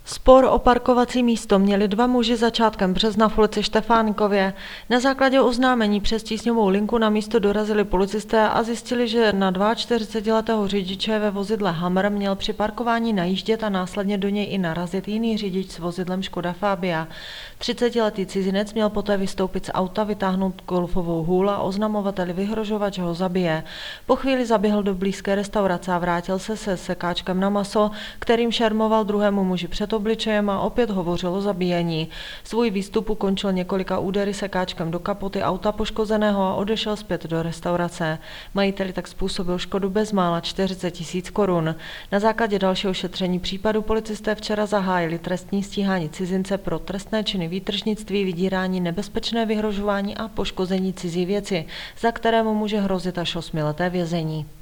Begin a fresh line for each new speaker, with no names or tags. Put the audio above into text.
Spor o parkovací místo měli dva muži začátkem března v ulici Štefánkově. Na základě oznámení přes tísňovou linku na místo dorazili policisté a zjistili, že na 42letého řidiče ve vozidle Hummer měl při parkování najíždět a následně do něj i narazit jiný řidič s vozidlem Škoda Fabia. 30letý cizinec měl poté vystoupit z auta, vytáhnout golfovou hůl a oznamovateli vyhrožovat, že ho zabije. Po chvíli zaběhl do blízké restaurace a vrátil se sekáčkem na maso, kterým šermoval druhému muži před obličejem a opět hovořil o zabíjení. Svůj výstup ukončil několika údery sekáčkem do kapoty auta poškozeného a odešel zpět do restaurace. Majiteli tak způsobil škodu bezmála 40 000 korun. Na základě dalšího šetření případu policisté včera zahájili trestní stíhání cizince pro trestné činy výtržnictví, vydírání, nebezpečné vyhrožování a poškození cizí věci, za kterému může hrozit až 8leté vězení.